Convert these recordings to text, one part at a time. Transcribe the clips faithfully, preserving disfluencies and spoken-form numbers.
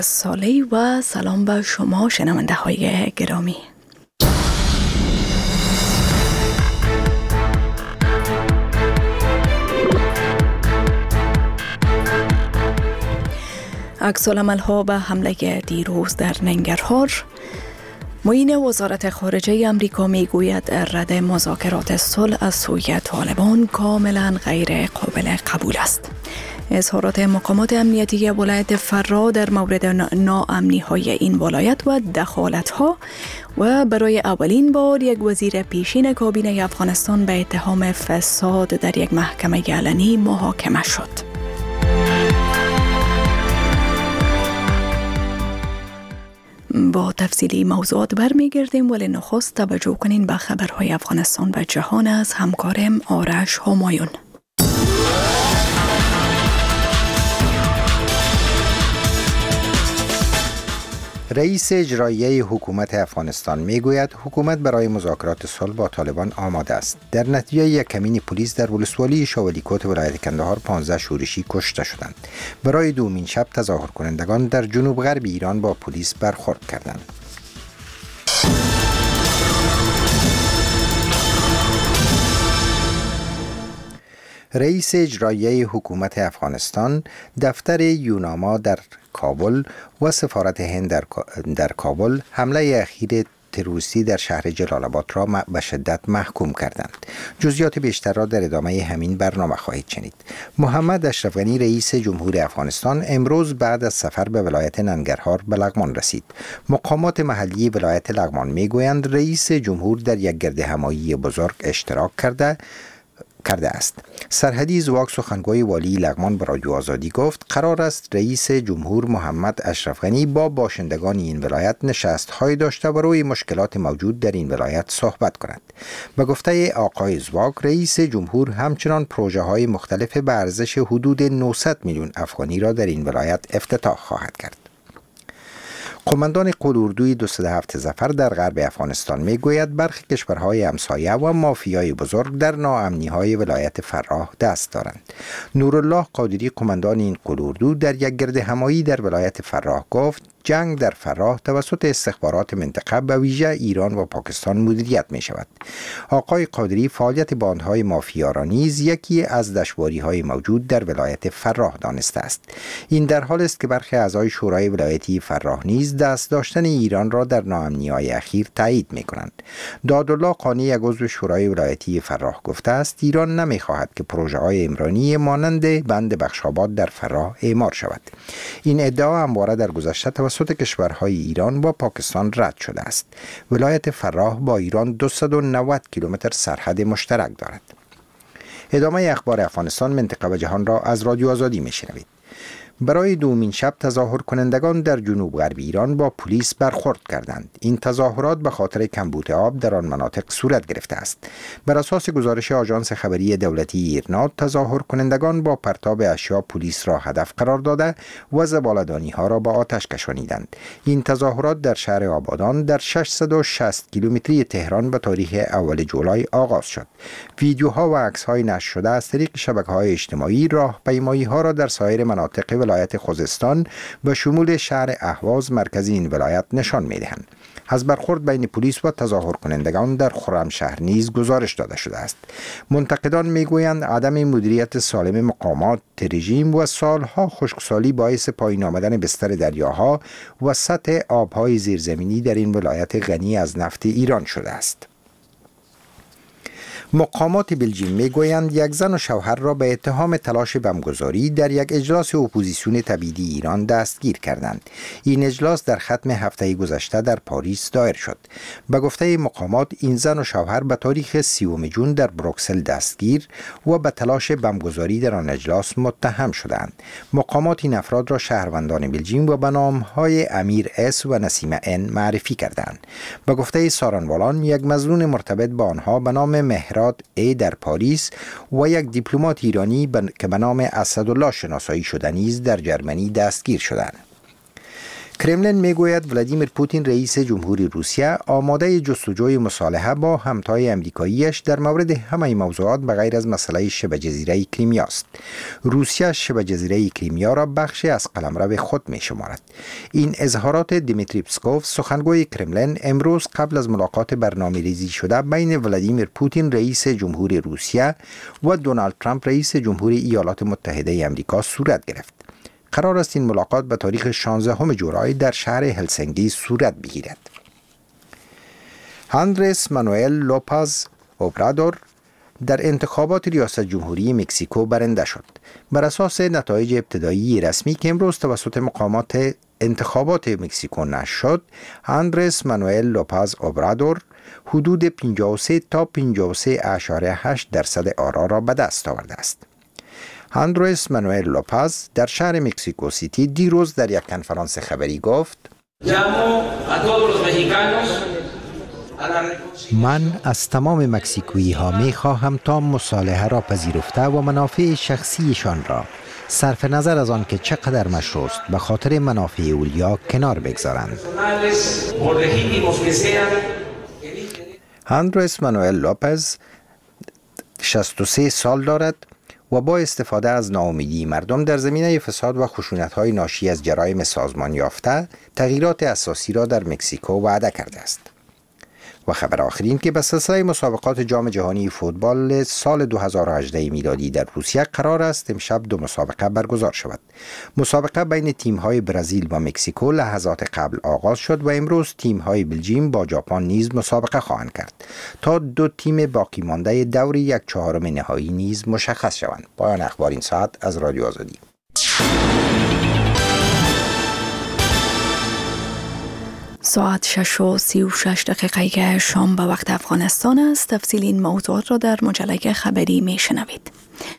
سالی و سلام به شما شنونده های گرامی. عکس‌العمل ها به حمله دیروز در ننگرهار. معین وزارت خارجه امریکا می گوید رد مذاکرات صلح از سوی طالبان کاملا غیر قابل قبول است. اظهارات مقامات امنیتی ولایت فرا در مورد ناامنی های این ولایت و دخالت ها و برای اولین بار یک وزیر پیشین کابینه افغانستان به اتهام فساد در یک محکمه علنی محاکمه شد. با تفصیلی موضوعات برمیگردیم، ولی نخست توجه کنین به خبرهای افغانستان و جهان از همکارم آرش همایون. رئیس اجرایی حکومت افغانستان میگوید حکومت برای مذاکرات صلح با طالبان آماده است. در نتیجه یک کمین پلیس در ولسوالی شاولیکوت ولایت کندهار پانزده شورشی کشته شدند. برای دومین شب تظاهر کنندگان در جنوب غرب ایران با پلیس برخورد کردند. رئیس اجرایی حکومت افغانستان دفتر یوناما در کابل و سفارت هند در, در کابل حمله اخیر تروریستی در شهر جلال آباد را به شدت محکوم کردند. جزئیات بیشتر را در ادامه همین برنامه خواهید شنید. محمد اشرف غنی رئیس جمهور افغانستان امروز بعد از سفر به ولایت ننگرهار به لغمان رسید. مقامات محلی ولایت لغمان میگویند رئیس جمهور در یک گردهمایی بزرگ اشتراک کرده کرده است. سرحدی زواگ سخنگوی والی لغمان به رادیو آزادی گفت قرار است رئیس جمهور محمد اشرف غنی با باشندگان این ولایت نشست‌های داشته و روی مشکلات موجود در این ولایت صحبت کند. به گفته آقای زواگ رئیس جمهور همچنان پروژه‌های مختلف به ارزش حدود نهصد میلیون افغانی را در این ولایت افتتاح خواهد کرد. قماندان قلاردوی دویست و هفت ظفر در غرب افغانستان میگوید برخی کشورهای همسایه و مافیای بزرگ در ناامنی‌های ولایت فراه دست دارند. نورالله قادری قماندان این قلاردو در یک گردهمایی در ولایت فراه گفت جنگ در فراه توسط استخبارات منطقه به ویژه ایران و پاکستان مدیریت می شود. آقای قادری فعالیت باندهای مافیا را نیز یکی از دشواری‌های موجود در ولایت فراه دانسته است. این در حال است که برخی اعضای شورای ولایتی فراه نیز دست داشتن ایران را در ناامنی‌های اخیر تایید می کنند. دادالله قانی یک عضو شورای ولایتی فراه گفته است ایران نمی خواهد که پروژه‌های عمرانی مانند بند بخشاباد در فراه اعمار شود. این ادعا همواره در گذشته توسط کشورهای ایران و پاکستان رد شده است. ولایت فراه با ایران دویست و نود کیلومتر سرحد مشترک دارد. ادامه اخبار افغانستان، منطقه و جهان را از رادیو آزادی میشنوید. برای دومین شب تظاهر کنندگان در جنوب غرب ایران با پلیس برخورد کردند. این تظاهرات به خاطر کمبود آب در آن مناطق صورت گرفته است. بر اساس گزارش آژانس خبری دولتی ایرنا، تظاهر کنندگان با پرتاب اشیا پلیس را هدف قرار داده و زباله‌دانی ها را به آتش کشانیدند. این تظاهرات در شهر آبادان در ششصد و شصت کیلومتری تهران به تاریخ اول جولای آغاز شد. ویدیوها و عکس‌های نشر شده از طریق شبکه‌های اجتماعی راهپیمایی‌ها را در سایر مناطق ولایت خوزستان به شمول شهر اهواز مرکز این ولایت نشان می‌دهند. از برخورد بین پلیس و تظاهر کنندگان در خرمشهر نیز گزارش داده شده است. منتقدان میگویند عدم مدیریت سالم مقامات رژیم و سالها خشکسالی باعث پایین آمدن بستر دریاها و سطح آبهای زیرزمینی در این ولایت غنی از نفت ایران شده است. مقامات بلژیم میگویند یک زن و شوهر را به اتهام تلاش بمبگذاری در یک اجلاس اپوزیسیون تبعیدی ایران دستگیر کردند. این اجلاس در ختم هفته گذشته در پاریس دایر شد. به گفته مقامات این زن و شوهر به تاریخ سیوم ژوئن در بروکسل دستگیر و به تلاش بمبگذاری در آن اجلاس متهم شدند. مقامات این افراد را شهروندان بلژیم و به نام‌های امیر اس و نسیمه ان معرفی کردند. به گفته سارنوالان یک مظنون مرتبط با آنها به نام مهراد ای در پاریس و یک دیپلمات ایرانی که به نام اسدالله شناسایی شده نیز در جرمنی دستگیر شدند. کرملین میگوید ولادیمیر پوتین رئیس جمهوری روسیه آماده جستجوی مصالحه با همتای امریکاییش در مورد همه موضوعات بغیر از مسئله شبه جزیره کریمیا است. روسیه شبه جزیره کریمیا را بخشی از قلمرو خود می شمارد. این اظهارات دیمیتری پسکوف سخنگوی کرملین امروز قبل از ملاقات برنامه‌ریزی شده بین ولادیمیر پوتین رئیس جمهوری روسیه و دونالد ترامپ رئیس جمهوری ایالات متحده آمریکا صورت گرفت. قرار است این ملاقات به تاریخ شانزدهم جولای در شهر هلسینکی صورت بگیرد. اندرس مانوئل لوپز اوبرادور در انتخابات ریاست جمهوری مکزیکو برنده شد. بر اساس نتایج ابتدایی رسمی که امروز توسط مقامات انتخابات مکزیکو نشر شد، اندرس مانوئل لوپز اوبرادور حدود پنجاه و سه تا پنجاه و سه اشاره هشت درصد آرا را به دست آورده است. اندرس مانوئل لوپز در شهر مکزیکو سیتی دیروز در یک کنفرانس خبری گفت: من از تمام مکزیکویی ها می خواهم تا مصالحه را پذیرفته و منافع شخصیشان را صرف نظر از آن که چقدر مشروع است به خاطر منافع اولیا کنار بگذارند. اندرس مانوئل لوپز شصت و سه سال دارد و با استفاده از ناامیدی مردم در زمینه فساد و خشونت‌های ناشی از جرایم سازمان یافته تغییرات اساسی را در مکزیکو وعده کرده است. و خبر آخرین که به سلسله مسابقات جام جهانی فوتبال سال دو هزار و هجده میلادی در روسیه قرار است امشب دو مسابقه برگزار شود. مسابقه بین تیم‌های برزیل و مکزیکو لحظات قبل آغاز شد و امروز تیم‌های بلژیم با ژاپن نیز مسابقه خواهند کرد تا دو تیم باقی مانده دور یک چهارم نهایی نیز مشخص شوند. پایان اخبار این ساعت از رادیو آزادی. ساعت شش و سی و شش دقیقه شام به وقت افغانستان است. تفصیل این موضوعات را در مجله خبری می شنوید.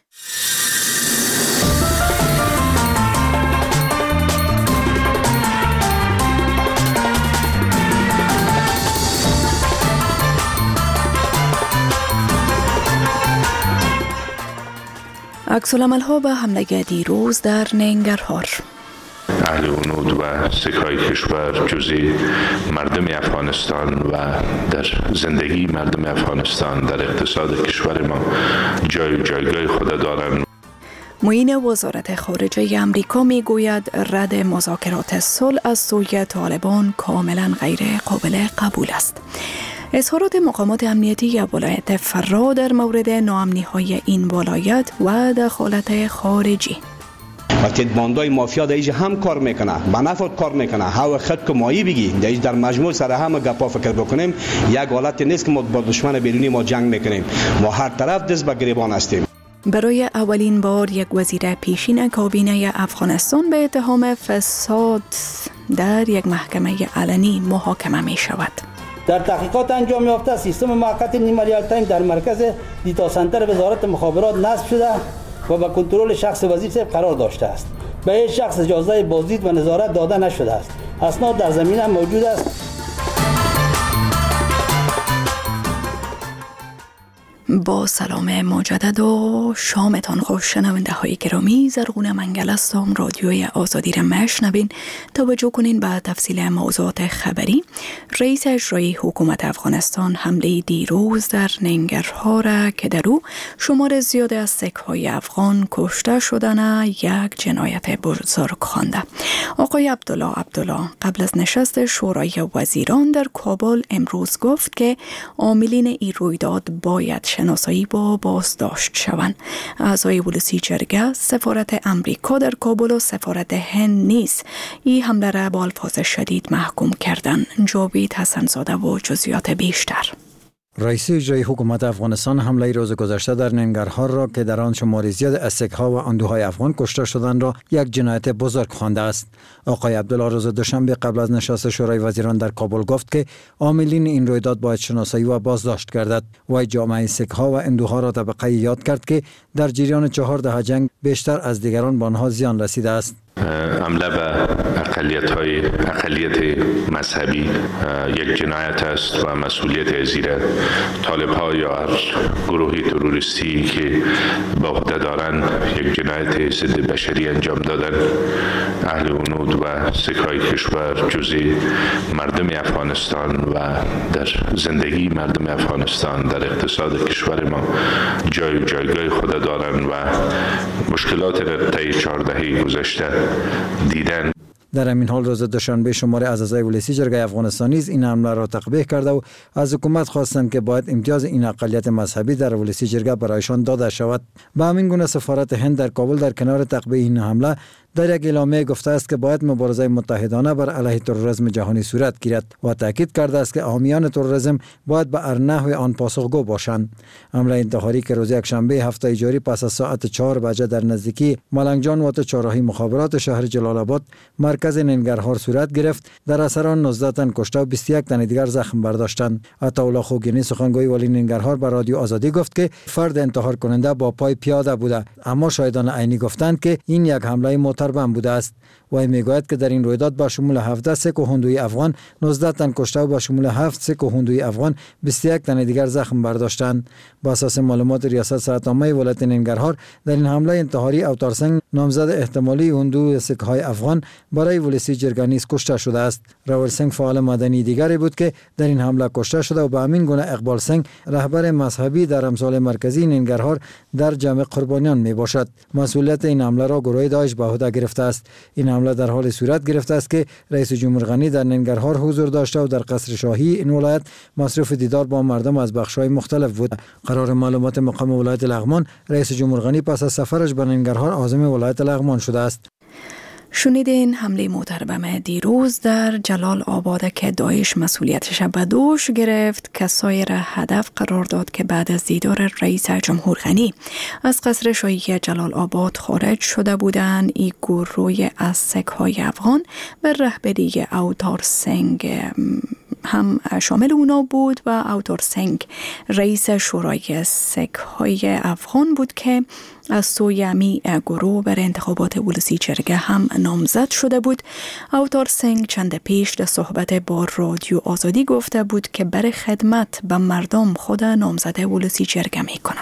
عکس‌العمل‌ها به حمله دیروز در ننگرهار. اهل اونود و سکای کشور جزی مردم افغانستان و در زندگی مردم افغانستان در اقتصاد کشور ما جای و جایگاه خود دارند. معین وزارت خارجه امریکا می گوید رد مذاکرات صلح از سوی طالبان کاملا غیر قابل قبول است. اظهارات مقامات امنیتی ولایت فرا در مورد ناامنی‌های این ولایت و دخالت خارجی. وقتی باندای مافیا در اینجا هم کار میکنه، به نفع کار میکنه، هوا خود که مایی بگی در در مجموع سر همه گپا فکر بکنیم، یک حالت نیست که ما با دشمن بیرونی ما جنگ میکنیم. ما هر طرف دست به گریبان هستیم. برای اولین بار یک وزیر پیشین کابینه افغانستان به اتهام فساد در یک محکمه علنی محاکمه می شود. در تحقیقات انجام یافته سیستم موقت نیمه ریال تایم در مرکز دیتا سنتر وزارت مخابرات نصب شده و به کنترل شخص وزیر صاحب قرار داشته است. به هیچ شخص اجازه بازدید و نظارت داده نشده است. اسناد در زمینه موجود است. با سلام مجدد و شامتان خوش. شنونده های گرامی، زرغون منگل هستم. رادیوی آزادی را میشنوین. توجه کنین به تفصیل موضوعات خبری. رئیس اجرایی حکومت افغانستان حمله دیروز در ننگرهار که در او شمار زیاد از سک‌های افغان کشته شدن یک جنایت بزرگ خوانده. آقای عبدالله عبدالله قبل از نشست شورای وزیران در کابل امروز گفت که عاملین این رویداد باید شناسایی با بازداشت شوند. اعضای ولسی جرگه، سفارت امریکا در کابل و سفارت هند نیز این حمله را با الفاظ شدید محکوم کردند. جاوید حسن‌زاده و جزئیات بیشتر. رئیس اجرایی حکومت افغانستان حمله روز گذشته در ننگرهار را که در آن شمار زیاد از سک‌ها و اندوهای افغان کشته شدند را یک جنایت بزرگ خوانده است. آقای عبدالله روز دوشنبه قبل از نشست شورای وزیران در کابل گفت که عاملین این رویداد باید شناسایی و بازداشت گردد. و جامعه سک‌ها و اندوها را طبقه یاد کرد که در جریان چهار دهه جنگ بیشتر از دیگران به آنها زیان رسیده است. حمله به اقلیت های اقلیت مذهبی یک جنایت است و مسئولیت زیر طالب ها یا هر گروهی تروریستی که با عهده دارند یک جنایت ضد بشری انجام دادن اهل هنود و سکای کشور جزء مردم افغانستان و در زندگی مردم افغانستان در اقتصاد کشور ما جای و جایگاه خود دارند و مشکلات را طی چهار دهه گذشته دیدن. در همین حال روز دوشنبه شماره از اعضای ولسی جرگه افغانستان نیز این حمله را تقبیح کرده و از حکومت خواستند که باید امتیاز این اقلیت مذهبی در ولسی جرگه برایشان داده شود. به همین گونه سفارت هند در کابل در کنار تقبیح این حمله در یک اعلامیه گفته است که باید مبارزه متحدانه بر علیه تروریسم جهانی صورت گیرد و تاکید کرده است که حامیان تروریسم باید به هر نحو آن پاسخگو باشند. حمله انتحاری که روز یکشنبه هفته جاری پس از ساعت چهار بجه در نزدیکی ملنگجان و چهارراهی مخابرات شهر جلال آباد مرکز ننگرهار صورت گرفت، در اثر آن نوزده تن کشته و بیست و یک تن دیگر زخم برداشتند. عطاالله خوگینی سخنگوی والی ننگرهار به رادیو آزادی گفت که فرد انتحار کننده با پای پیاده بوده، اما شاهدان عینی گفتند که این یک حمله متربم بوده است. و میگوید که در این رویداد با شمول هفده سیک و هندوی افغان نوزده تن کشته و با شمول هفت سیک و هندوی افغان بیست و یک تن دیگر زخم برداشتند. با اساس معلومات ریاست سرحد عامه ولایت ننگرهار در این حمله انتحاری اوتار سنگ نامزد احتمالی هندو سیک های افغان برای ولسی جرگه نیز کشته شده است. راول سنگ فعال مدنی دیگری بود که در این حمله کشته شده و به همین گونه اقبال سنگ رهبر مذهبی در امسال مرکزی ننگرهار در جمع قربانیان می باشد. مسئولیت این حمله را گروه داعش به عهده گرفته است. این حمله در حال صورت گرفته است که رئیس جمهور غنی در ننگرهار حضور داشته و در قصر شاهی این ولایت مصروف دیدار با مردم از بخش‌های مختلف بود. قرار معلومات مقام ولایت لغمان، رئیس جمهور غنی پس از سفرش به ننگرهار عازم ولایت لغمان شده است. شنیدین حمله متربم دیروز در جلال آباد که داعش مسئولیتش به دوش گرفت، کسایی را هدف قرار داد که بعد از دیدار رئیس جمهور غنی از قصر شاهی جلال آباد خارج شده بودند. این گروه از سک های افغان و رهبری اوتار سنگ هم شامل اونا بود و اوتار سنگ رئیس شورای سک های افغان بود که از سوی امی گروه بر انتخابات ولسی جرگه هم نامزد شده بود. اوتار سنگ چند پیش در صحبت با رادیو آزادی گفته بود که برای خدمت به مردم خود نامزد ولسی جرگه میکنه.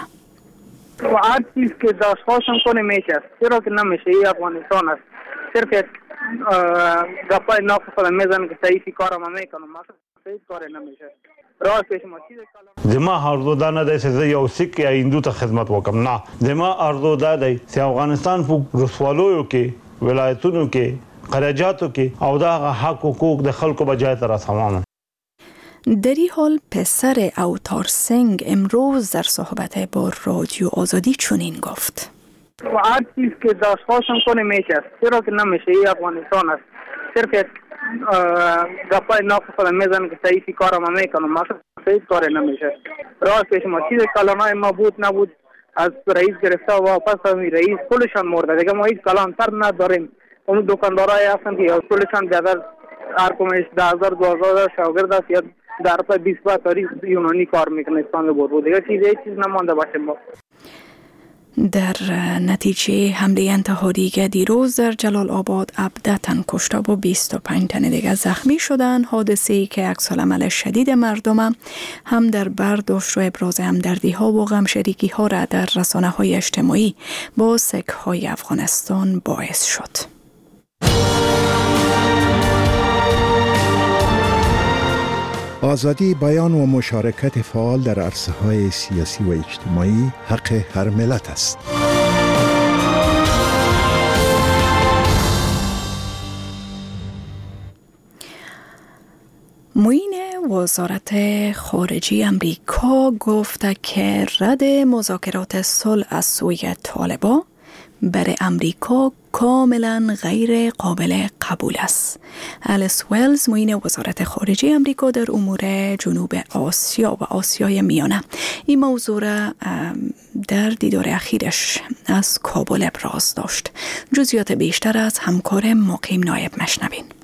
و هر چیز که داشت خواهشم کنه میشه، چرا که نمیشه. این افغانستان است، صرف گپای ناف خودم میزنم که صحیحی کارم میکنم، صحیح کار نمیشه. راست پیش ما چیز کلام زما ارزو دا نه دی چې یو سیک یا هندو ته خدمت وکم، نه زما ارزو دا دی چې افغانستان په رسوالویو کې ولایتونو کې قراجاتو کې او دا حق حقوق د خلکو بجای تر تمام. در این حال پسر اوتار سنگ امروز در صحبت با رادیو آزادی چنین گفت: و هر چیز که داشت خواهشم کنه میشه، چرا که نمیشه. این افغانستان است، صرف گپای ناف خودم میزنم که صحیحی کارم میکنم، صحیح کار نمیشه. راست پیش ما چیز کلانای ما بود نبود، از رئیس گرفته و واپس همین رئیس کلشان مرده دیگه. ما هیچ کلان تر نداریم. اون دکاندارای هستن که کلشان بیادر هر کمش ده هزار دو هزار شاگرد است یا در پای بیست با تاریخ یونانی کار میکنه اسپان بود بود دیگه. چیز چیز نمانده باشه. ما در نتیجه حمله انتحاری که دیروز در جلال آباد هفده تن کشته و بیست و پنج تن دیگر زخمی شدند. حادثه‌ای که عکس‌العمل شدید مردم هم در برداشت و ابراز همدردی ها و غم شریکی ها را در رسانه های اجتماعی با سک های افغانستان باعث شد. آزادی بیان و مشارکت فعال در عرصه‌های سیاسی و اجتماعی حق هر ملت است. معین وزارت خارجه امریکا گفته که رد مذاکرات صلح از سوی طالبان برای امریکا کاملا غیر قابل قبول است. الیس ویلز معین وزارت خارجه امریکا در امور جنوب آسیا و آسیای میانه این موضوع را در دیدار اخیرش از کابل ابراز داشت. جزئیات بیشتر از همکار مقیم نایب مشنوین.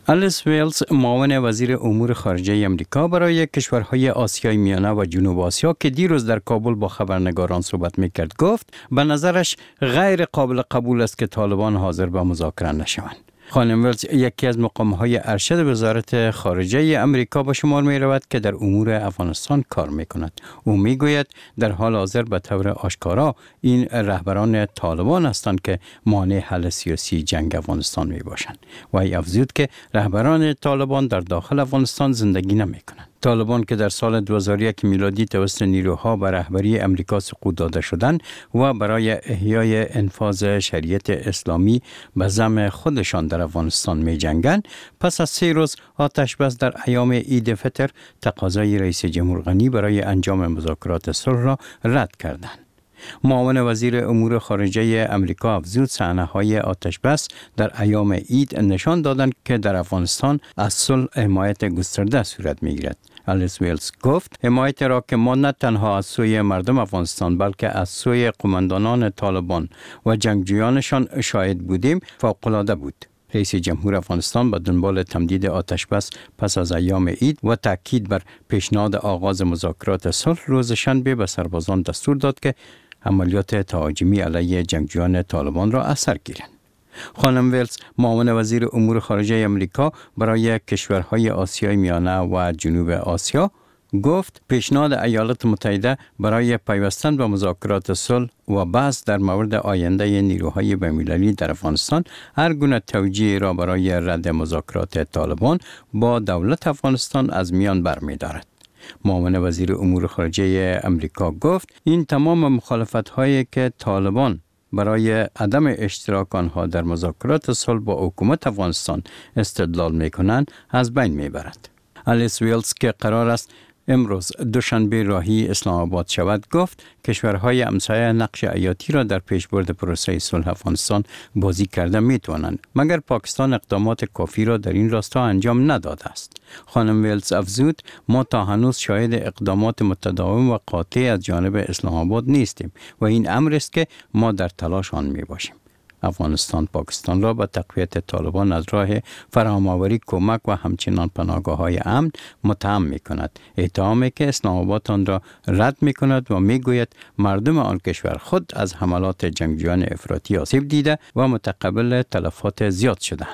آلیس ویلز معاون وزیر امور خارجه آمریکا برای کشورهای آسیای میانه و جنوب آسیا که دیروز در کابل با خبرنگاران صحبت میکرد گفت به نظرش غیر قابل قبول است که طالبان حاضر به مذاکره نشوند. خانم ویلز یکی از مقامهای ارشد وزارت خارجه امریکا به شمار می رود که در امور افغانستان کار می کند. او می گوید در حال حاضر به طور آشکارا این رهبران طالبان هستند که مانع حل سیاسی جنگ افغانستان می باشند. و ای افزود که رهبران طالبان در داخل افغانستان زندگی نمی کنند. طالبان که در سال دو هزار و یک میلادی توسط نیروها به رهبری امریکا سقوط داده شدند و برای احیای انفاذ شریعت اسلامی به زعم خودشان در افغانستان می جنگند، پس از سه روز آتش بس در ایام عید فطر تقاضای رئیس جمهور غنی برای انجام مذاکرات صلح را رد کردند. معاون وزیر امور خارجه امریکا افزود صحنه‌های آتش بس در ایام عید نشان دادند که در افغانستان از صلح حمایت گسترده صورت می‌گیرد. آلیس ویلز گفت حمایت را که ما نه تنها از سوی مردم افغانستان بلکه از سوی قماندانان طالبان و جنگجویانشان شاهد بودیم فوق‌العاده بود. رئیس جمهور افغانستان به دنبال تمدید آتش بس پس از ایام عید و تاکید بر پیشنهاد آغاز مذاکرات صلح روز شنبه به سربازان دستور داد که عملیات تهاجمی علیه جنگجویان طالبان را از سر گیرند. خانم ویلز معاون وزیر امور خارجه امریکا برای کشورهای آسیای میانه و جنوب آسیا گفت پیشنهاد ایالات متحده برای پیوستن به مذاکرات صلح و بحث در مورد آینده نیروهای بین‌المللی در افغانستان هر گونه توجیه را برای رد مذاکرات طالبان با دولت افغانستان از میان برمی‌دارد. معاون وزیر امور خارجه امریکا گفت این تمام مخالفت‌هایی که طالبان برای عدم اشتراک آنها در مذاکرات صلح با حکومت افغانستان استدلال می‌کنند از بین می‌برد. آلیس ویلز که قرار است امروز دوشنبه راهی اسلام آباد شود گفت کشورهای همسایه نقش حیاتی را در پیشبرد پروسه صلح افغانستان بازی کرده میتوانند مگر پاکستان اقدامات کافی را در این راستا انجام نداده است. خانم ویلز افزود ما تا هنوز شاهد اقدامات متداوم و قاطع از جانب اسلام آباد نیستیم و این امر است که ما در تلاش آن می باشیم. افغانستان پاکستان را به تقویت طالبان از راه فراهم‌آوری کمک و همچنان پناهگاه‌های امن متهم می‌کند. اتهامی که اسلام آباد آن را رد می‌کند و می‌گوید مردم آن کشور خود از حملات جنگجویان افراطی آسیب دیده و متقبل تلفات زیاد شدند.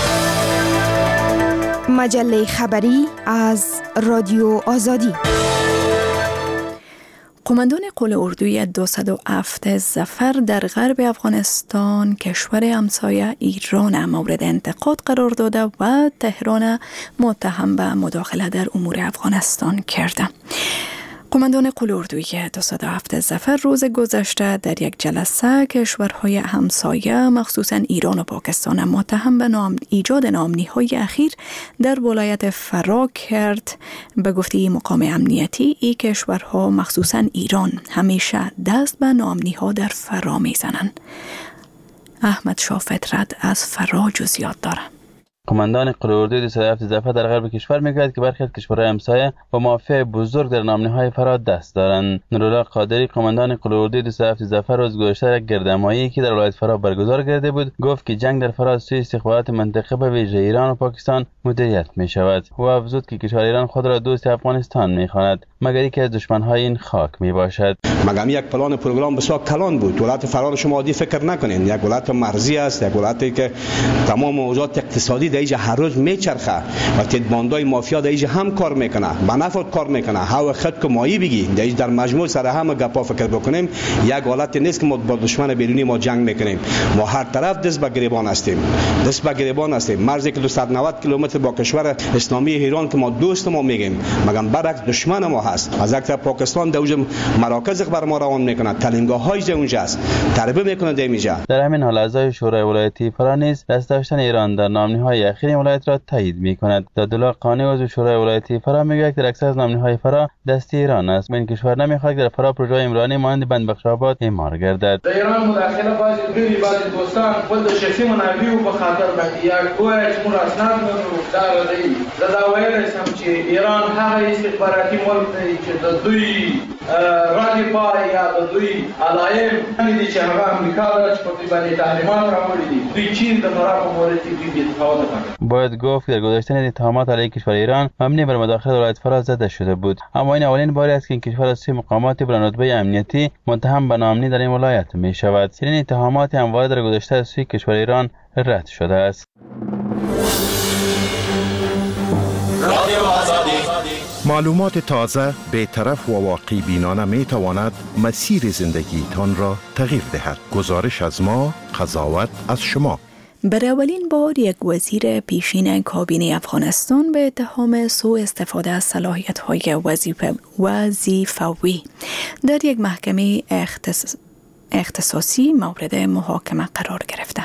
مجله خبری از رادیو آزادی. قماندان قول اردوی دویست و هفت ظفر در غرب افغانستان کشور همسایه ایران مورد انتقاد قرار داده و تهران متهم به مداخله در امور افغانستان کرده. قماندان قول اردوی دویست و هفت ظفر روز گذشته در یک جلسه کشورهای همسایه مخصوصا ایران و پاکستان متهم به نام ایجاد ناامنی‌های اخیر در ولایت فرا کرد. به گفته مقام امنیتی این کشورها مخصوصا ایران همیشه دست به ناامنی‌ها در فرا میزنند. احمد شاه فطرت از فرا جزئیات داره. قماندان قول اردوی دویست و هفت ظفر در غرب کشور میگوید که برخی از کشورهای همسایه با مافیای بزرگ در ناامنی‌های فرا دست دارند. نورالله قادری قماندان قول اردوی دویست و هفت ظفر روز گذشته یک گردهمایی که در ولایت فرا برگزار کرده بود گفت که جنگ در فرا از سوی استخبارات منطقه به ویژه ایران و پاکستان مدیریت می شود. او افزود که کشور ایران خود را دوست افغانستان می خواند مگر اینکه از دشمن‌های این خاک می باشد. مگم یک پلان پروگرام بسیار کلان بود. ولایت فرا شما عادی فکر نکنین، یک ولایت مرزی است، یک ولایتی که تمام موضوعات اقتصادی در اینجا هر روز میچرخه و تدباندای مافیا در اینجا هم کار میکنه، به نفع کار میکنه. هوا خود که مایی بگی در در مجموع سر هم گپا فکر بکنیم یک حالت نیست که ما با دشمن بیرونی ما جنگ میکنیم. ما هر طرف دست به گریبان هستیم، دست به گریبان هستیم. مرزی که دویست و نود کیلومتر با کشور اسلامی ایران که ما دوست ما میگیم مگم برعکس دشمن ما هست. از یک طرف پاکستان در اونجا مراکز بر ما روان میکنه، تعلیمگاه های اونجا است، تربیت میکنه در اینجا. در همین حال اعضای شورای ولایتی فرا نیز دست داشتن ایران در ناامنی‌های اخیر ولایت را تایید می‌کند. عبدالله قانی عضو شورای ولایتی فرا میگوید که اکثر از ناامنی‌های فرا دست ایران است. این کشور نمی‌خواهد در فرا پروژه عمرانی مانند بندبخش‌آباد اعمار گردد. در ایران مداخله بعضی غیر بعضی دوستان خود شخصی منابع و به خاطر بدیار گویا چون اسناد رو داره زه دا ویلی شم چې ایران هغه استخباراتي ملک دی چې د دوی رادیفا یا د دوی علایم دي چې هغه امریکا ده چې په دوی باندې تحریمات راوړي دي. دوی چین د فرا په مورد کې دوی اتحاد وکړ. باید گفت در گذشته اتهامات علیه کشور ایران مبنی بر مداخله ولایت فارس زده شده بود، اما این اولین باری است که این کشور از سوی مقامات بلندرتبه امنیتی متهم به ناامنی در این ولایت می شود. چنین اتهامات همواره در گذشته از سوی کشور ایران رد شده است. معلومات تازه، بی‌طرف و واقعی بینانه می تواند مسیر زندگیتان را تغییر دهد. گزارش از ما، قضاوت از شما. برای اولین بار یک وزیر پیشین کابینه افغانستان به اتهام سوء استفاده از صلاحیت‌های وظیفوی در یک محکمه اختص... اختصاصی مورد محاکمه قرار گرفته.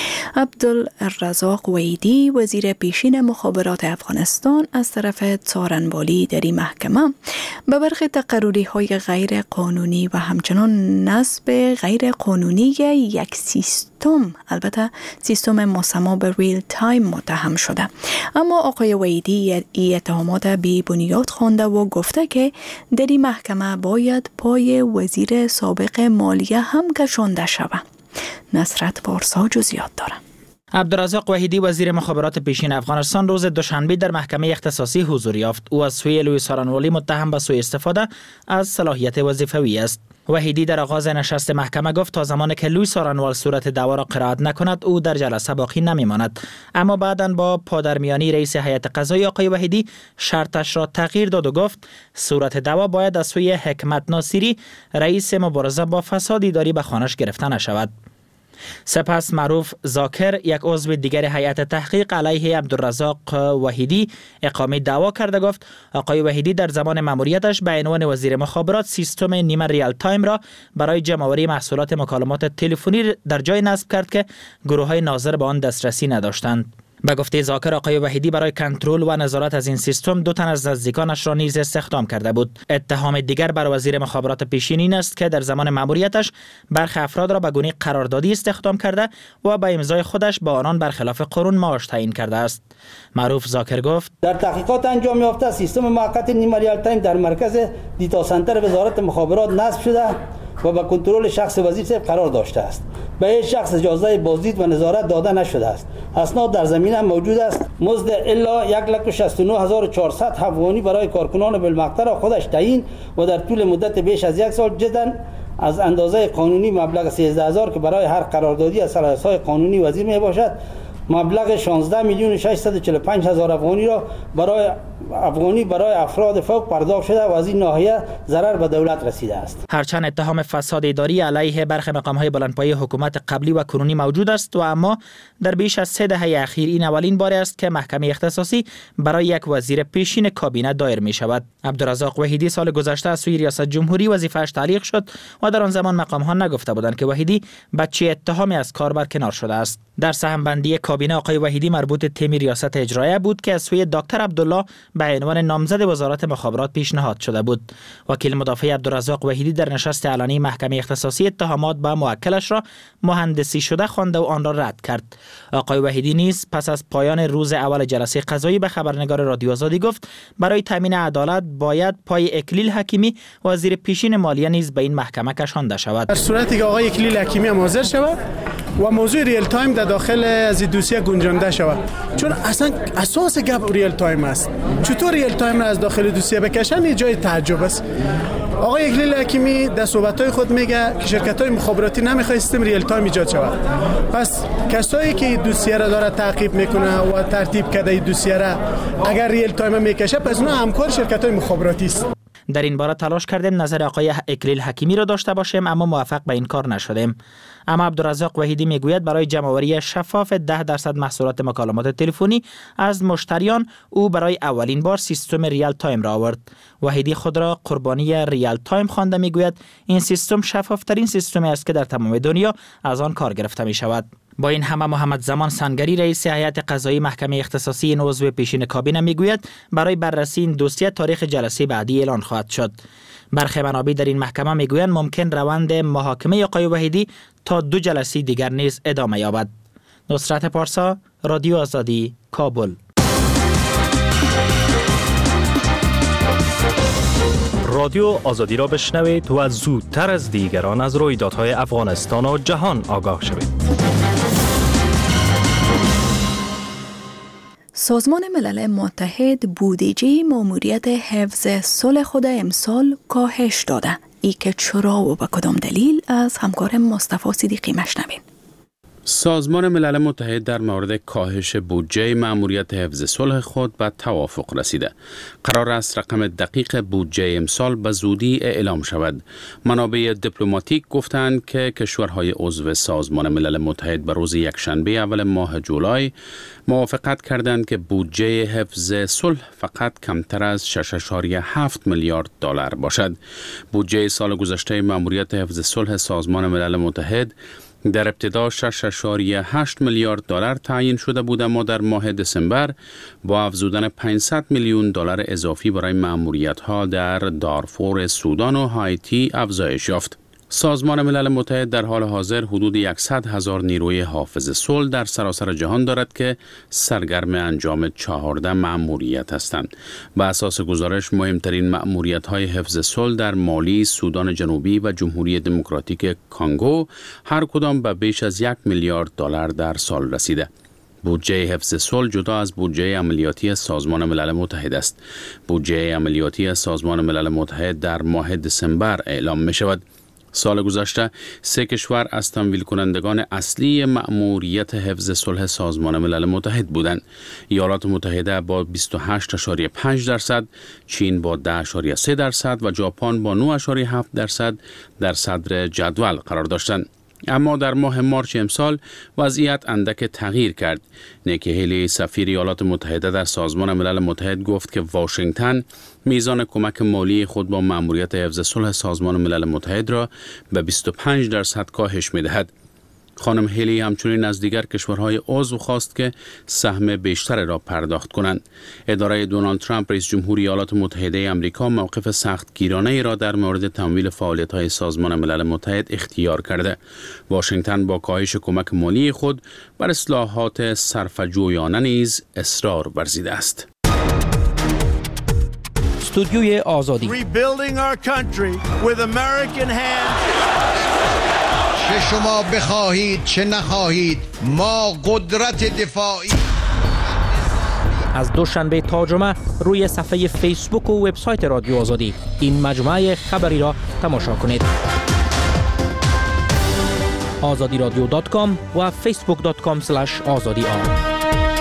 عبدالرزاق وحیدی وزیر پیشین مخابرات افغانستان از طرف څارنوالی در این محکمه به برخی تقرری‌های غیر قانونی و همچنان نصب غیر قانونی یک سیستم، البته سیستم مسمى به ریل تایم، متهم شده. اما آقای وحیدی این اتهامات بی بنیاد خوانده و گفته که در این محکمه باید پای وزیر سابق مالیه هم کشانده شود. نصرت پارسا جزئیات داره. عبدالرزاق وحیدی وزیر مخابرات پیشین افغانستان روز دوشنبه در محکمه اختصاصی حضور یافت. او از سوی لوی څارنوالی متهم به سوء استفاده از صلاحیت وظیفوی است. وحیدی در آغاز نشست محکمه گفت تا زمانی که لوی څارنوال صورت دعوا را قرائت نکند او در جلسه باقی نمیماند. اما بعداً با پادرمیانی رئیس هیئت قضایی آقای وحیدی شرطش را تغییر داد و گفت صورت دعوا باید از سوی حکمت ناصری رئیس مبارزه با فساد اداری به خانش گرفته نشود. سپس معروف ذاکر یک عضو دیگر هیئت تحقیق علیه عبدالرزاق وحیدی اقامه دعوا کرده گفت آقای وحیدی در زمان مأموریتش به عنوان وزیر مخابرات سیستم نیمه ریال تایم را برای جمع‌آوری محصولات مکالمات تلفنی در جای نصب کرد که گروه‌های ناظر به آن دسترسی نداشتند. به گفته ذاکر آقای وحیدی برای کنترل و نظارت از این سیستم دو تن از نزدیکانش را نیز استخدام کرده بود. اتهام دیگر بر وزیر مخابرات پیشین این است که در زمان مأموریتش برخی افراد را به گونه قراردادی استخدام کرده و به امضای خودش با آنان برخلاف قانون معاش تعیین کرده است. معروف ذاکر گفت در تحقیقات انجام یافته سیستم موقت نیمه ریال تایم در مرکز دیتا سنتر وزارت مخابرات نصب شده و به کنترل شخص وزیر صاحب قرار داشته است. به هیچ شخص اجازه بازدید و نظارت داده نشده است. اسناد در زمینه موجود است. مزد الا یک لک و شصت و نه هزار و چهارصد افغانی برای کارکنان بالمقطع را خودش تعیین و در طول مدت بیش از یک سال جدا از اندازه قانونی مبلغ سیزده هزار که برای هر قراردادی از صلاحیت‌های قانونی وزیر می باشد مبلغ شانزده میلیون و ششصد و چهل و پنج هزار افغانی را برای افغانی برای افراد فوق پرداخت شده و از این ناحیه ضرر به دولت رسیده است. هرچند اتهام فساد اداری علیه برخی مقام‌های بلندپایه حکومت قبلی و کنونی موجود است و اما در بیش از سه دهه اخیر این اولین بار است که محکمه اختصاصی برای یک وزیر پیشین کابینه دایر می شود. عبدالرزاق وحیدی سال گذشته از سوی ریاست جمهوری وظیفه‌اش تعلیق شد و در آن زمان مقام‌ها نگفته بودند که وحیدی به چه اتهامی از کار برکنار شده است. در سهم‌بندی کابینه آقای وحیدی مربوط تیم ریاست اجرایه بود که از سوی دکتر عبدالله به عنوان نامزد وزارت مخابرات پیشنهاد شده بود. وکیل مدافع عبدالرزاق وحیدی در نشست علنی محکمه اختصاصی اتهامات به موکلش را مهندسی شده خوانده و آن را رد کرد. آقای وحیدی نیز پس از پایان روز اول جلسه قضایی به خبرنگار رادیو آزادی گفت برای تامین عدالت باید پای اکلیل حکیمی وزیر پیشین مالیه نیز به این محکمه کشانده شود. در صورتی که آقای اکلیل حکیمی هم حاضر شود و موضوع ریل تایم در داخل از دوسیه گنجانده شود، چون اصلا اساس گپ ریل تایم است. چطور ریل تایم را از داخل دوسیه بکشن یه جای تعجب است. آقای اکلیل حکیمی در صحبت‌های خود میگه که شرکت‌های مخابراتی نمی‌خواد سیستم ریل تایم ایجاد شود. پس کسایی که دوسیه را داره تعقیب میکنه و ترتیب کرده این دوسیه را اگر ریل تایم میکشه پس اونها همکار شرکت‌های مخابراتی است. در این باره تلاش کردیم نظر آقای اکلیل حکیمی را داشته باشیم اما موفق به این کار نشدیم. اما عبدالرزاق وحیدی میگوید برای جمع‌آوری شفاف ده درصد محصولات مکالمات تلفنی از مشتریان او برای اولین بار سیستم ریال تایم را آورد. وحیدی خود را قربانی ریال تایم خوانده میگوید این سیستم شفافترین سیستمی است که در تمام دنیا از آن کار گرفته می شود. با این همه محمد زمان سنگری رئیس هیئت قضایی محکمه اختصاصی این عضو پیشین کابینه میگوید برای بررسی این دوسیه تاریخ جلسه بعدی اعلان خواهد شد. برخی منابع در این محکمه میگویند ممکن روند محاکمه آقای وحیدی تا دو جلسه دیگر نیز ادامه یابد. نصرت پارسا، رادیو آزادی، کابل. رادیو آزادی را بشنوید و زودتر از دیگران از رویدادهای افغانستان و جهان آگاه شوید. سازمان ملل متحد بودجه ماموریت حفظ صلح خود امسال کاهش داده. ای که چرا و به کدام دلیل از همکار مصطفی صدیقی مشنوین. سازمان ملل متحد در مورد کاهش بودجه مأموریت حفظ صلح خود به توافق رسیده. قرار است رقم دقیق بودجه امسال به زودی اعلام شود. منابع دیپلماتیک گفتند که کشورهای عضو سازمان ملل متحد به روز یکشنبه اول ماه جولای موافقت کردند که بودجه حفظ صلح فقط کمتر از شش و هفت میلیارد دلار باشد. بودجه سال گذشته مأموریت حفظ صلح سازمان ملل متحد در ابتدا شش و هشت میلیارد دلار تعیین شده بود، اما در ماه دسامبر با افزودن پانصد میلیون دلار اضافی برای مأموریت‌ها در دارفور سودان و هایتی افزایش یافت. سازمان ملل متحد در حال حاضر حدود صد هزار نیروی حافظ صلح در سراسر جهان دارد که سرگرم انجام چهارده مأموریت هستند. به اساس گزارش مهمترین مأموریت‌های حفظ صلح در مالی، سودان جنوبی و جمهوری دموکراتیک کانگو هر کدام به بیش از یک میلیارد دلار در سال رسیده. بودجه حفظ صلح جدا از بودجه عملیاتی سازمان ملل متحد است. بودجه عملیاتی سازمان ملل متحد در ماه دسامبر اعلام می شود. سال گذشته سه کشور از تمویل کنندگان اصلی مأموریت حفظ صلح سازمان ملل متحد بودند. ایالات متحده با بیست و هشت و پنج درصد، چین با ده و سه درصد و ژاپن با نه و هفت درصد در صدر جدول قرار داشتند. اما در ماه مارچ امسال وضعیت اندک تغییر کرد. نیکی هیلی سفیر ایالات متحده در سازمان ملل متحد گفت که واشنگتن میزان کمک مالی خود با مأموریت حفظ صلح سازمان ملل متحد را به بیست و پنج درصد کاهش می‌دهد. خانم هیلی همچنین از دیگر کشورهای عضو خواست که سهم بیشتر را پرداخت کنند. اداره دونالد ترامپ رئیس جمهور ایالات متحده آمریکا موقف سختگیرانه را در مورد تمویل فعالیت‌های سازمان ملل متحد اختیار کرده. واشنگتن با کاهش کمک مالی خود بر اصلاحات صرفه‌جویانه نیز اصرار ورزیده است. استودیوی آزادی چه شما بخواهید چه نخواهید ما قدرت دفاعی. از دوشنبه تا جمعه روی صفحه فیسبوک و وبسایت رادیو آزادی این مجموعه خبری را تماشا کنید. آزادی رادیو دات کام و فیسبوک دات کام اسلش آزادی آر.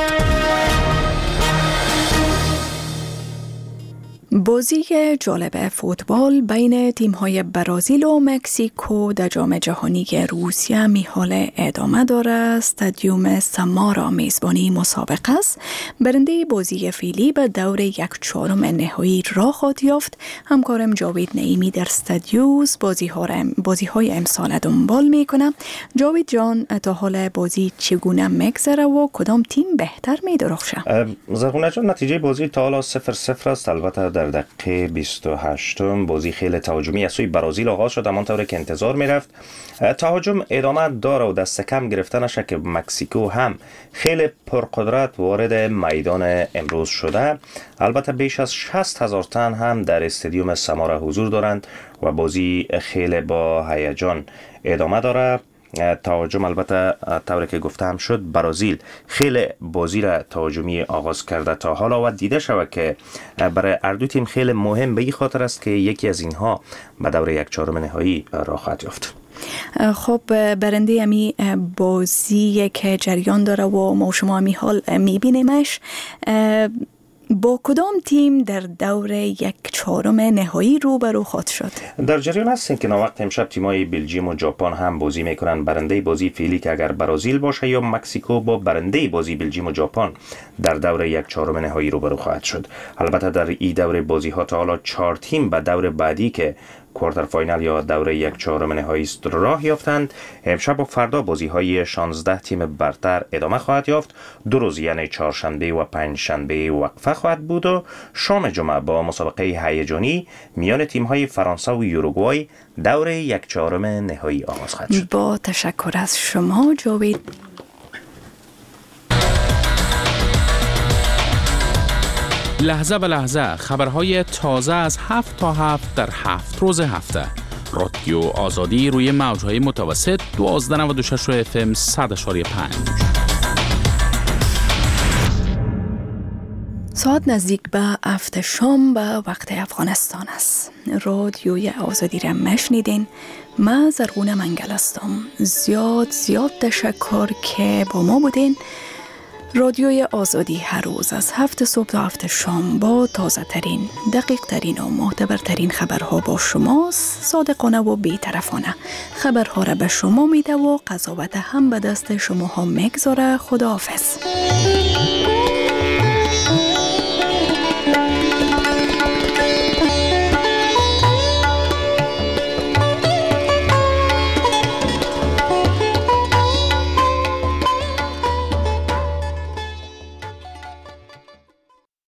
بازی جالب فوتبال بین تیم‌های برزیل و مکزیکو در جام جهانی روسیه می حال ادامه داره. استادیوم سمارا میزبانی مسابقه است. برنده بازی فعلی به دور یک چهارم نهایی راه خواهد یافت. همکارم جاوید نعیمی در استادیوس بازی‌های امسال دنبال میکنه. جاوید جان، تا حال بازی چگونه میگذره و کدام تیم بهتر میدرخشه؟ زرغونه جان، نتیجه بازی تا حالا صفر صفر است. البته در دقیقه بیست و هشت بازی خیلی تهاجمی از سوی برزیل آغاز شد، همانطوری که انتظار میرفت. تهاجم ادامه داره و دست کم گرفته نشه که مکزیکو هم خیلی پرقدرت وارد میدان امروز شده. البته بیش از شصت هزار تن هم در استادیوم سمارا حضور دارند و بازی خیلی با هیجان ادامه داره. تهاجم البته طوری که گفتم شد، برزیل خیلی بازی را تهاجمی آغاز کرده تا حالا و دیده شود که برای هر دو تیم خیلی مهم به این خاطر است که یکی از اینها به دور یک چهارم نهایی راه خواهد یافت. خب برنده امی بازی که جریان داره و ما شما امی حال میبینیمش، با کدام تیم در دور یک چهارم نهایی روبرو خواهد شد؟ در جریان هستیم که وقت امشب تیمای بلژیم و ژاپن هم بازی میکنن. برنده بازی فعلی که اگر برزیل باشه یا مکزیکو با برنده بازی بلژیم و ژاپن در دور یک چهارم نهایی روبرو خواهد شد. البته در این دور بازی ها تا حالا چهار تیم به دور بعدی که کوارتر فاینال یا دوره یک چهارم نهایی است راه یافتند. امشب و فردا بازی های شانزده تیم برتر ادامه خواهد یافت. دو روز یعنی چهارشنبه و پنجشنبه وقفه خواهد بود و شام جمعه با مسابقه هیجانی میان تیم های فرانسه و یوروگوای دوره یک چهارم نهایی آغاز خواهد شد. با تشکر از شما جاوید. لحظه به لحظه خبرهای تازه از هفت تا هفت در هفت روز هفته. رادیو آزادی روی موجهای متوسط دوازده نود و شش اف ام صد و پنج. ساعت نزدیک به هفت شام به وقت افغانستان است. رادیوی آزادی را مشنیدین. من زرغونه منگل هستم. زیاد زیاد تشکر که با ما بودین. رادیوی آزادی هر روز از هفت صبح تا هفت شام با تازه ترین، دقیق ترین و معتبرترین خبرها با شماست. صادقانه و بی‌طرفانه خبرها را به شما میده و قضاوت هم به دست شما ها میگذاره. خداحافظ.